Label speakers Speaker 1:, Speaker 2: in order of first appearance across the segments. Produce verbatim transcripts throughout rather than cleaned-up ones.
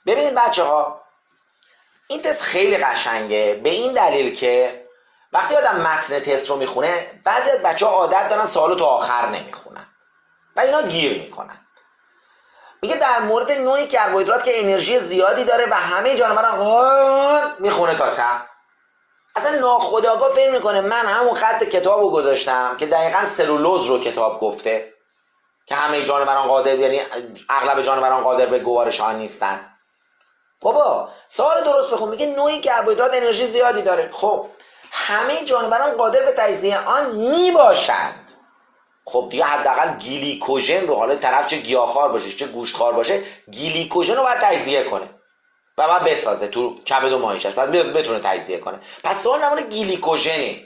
Speaker 1: ببینید بچه ها، این تست خیلی قشنگه به این دلیل که وقتی آدم متن تست رو میخونه بعضی از بچه ها عادت دارن سوالو تا آخر نمیخونن و اینا گیر میکنن. میگه در مورد نوعی کربوهیدرات که انرژی زیادی داره و همه جانوران میخونه تا ته. اصلا ناخودآگاه فکر میکنه من همون خط کتاب رو گذاشتم که دقیقاً سلولوز رو کتاب گفته که همه جانوران قادر، یعنی اغلب جانوران قادر به گوارش آن نیستن. بابا سوال درست بخون، میگه نوعی کربوهیدرات انرژی زیادی داره. خب همه جانوران قادر به تجزیه آن میباشند. خب دیگه حداقل گلیکوژن رو، حالا طرف چه گیاهخوار باشه چه گوشتخوار باشه، گلیکوژن رو باید تجزیه کنه و باید بسازه تو کبد و ماهیچش، بعد بتونه تجزیه کنه. پس سوال نمونه گلیکوژنه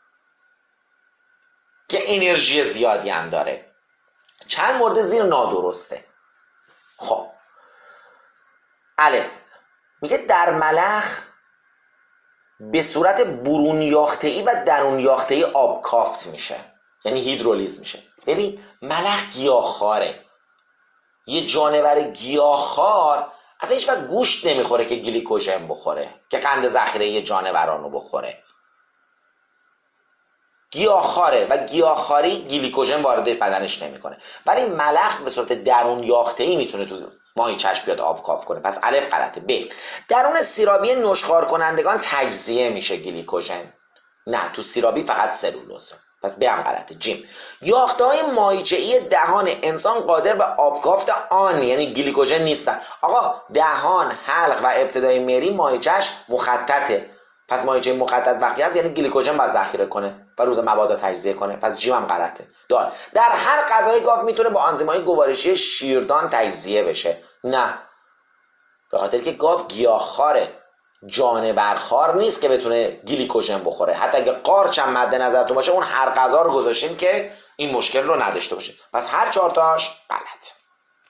Speaker 1: که انرژی زیادی هم داره. چند مورد زیر نادرسته. خب الف میگه در ملخ به صورت برون یاخته‌ای و درون یاخته‌ای آب کافت میشه، یعنی هیدرولیز میشه. ببین ملخ گیاهخواره، یه جانور گیاهخوار اصلا هیچ وقت گوشت نمیخوره که گلیکوژن بخوره، که قند ذخیره جانوران رو بخوره. گیاهخواره و گیاهخواری گلیکوژن وارد بدنش نمیکنه. ولی ملخ به صورت درون یاخته‌ای میتونه تو ماهیچه‌اش بیاد آب کاف کنه. پس الف غلطه. ب درون سیرابی نشخوار کنندگان تجزیه میشه گلیکوژن، نه تو سیرابی فقط سلولوزه. پس ب هم غلطه. جیم یاخته‌های ماهیچه‌ای دهان انسان قادر به آبکافت آن، یعنی گلیکوژن نیستن. آقا دهان، حلق و ابتدای مری ماهیچه‌اش مخططه، پس ماهیچه مخطط وقتی هست یعنی گلیکوژن باید ذخیره کنه و روز مبادا تجزیه کنه. پس جیم هم غلطه. دال در هر غذای گاو میتونه با آنزیم‌های گوارشی شیردان تجزیه بشه، نه، به خاطر که گاو گیاهخواره، جانورخوار نیست که بتونه گلیکوژن بخوره. حتی اگه قارچ هم مد نظرتون باشه اون هر غذا رو گذاشتیم که این مشکل رو نداشته باشه. پس هر چهار تاش غلط.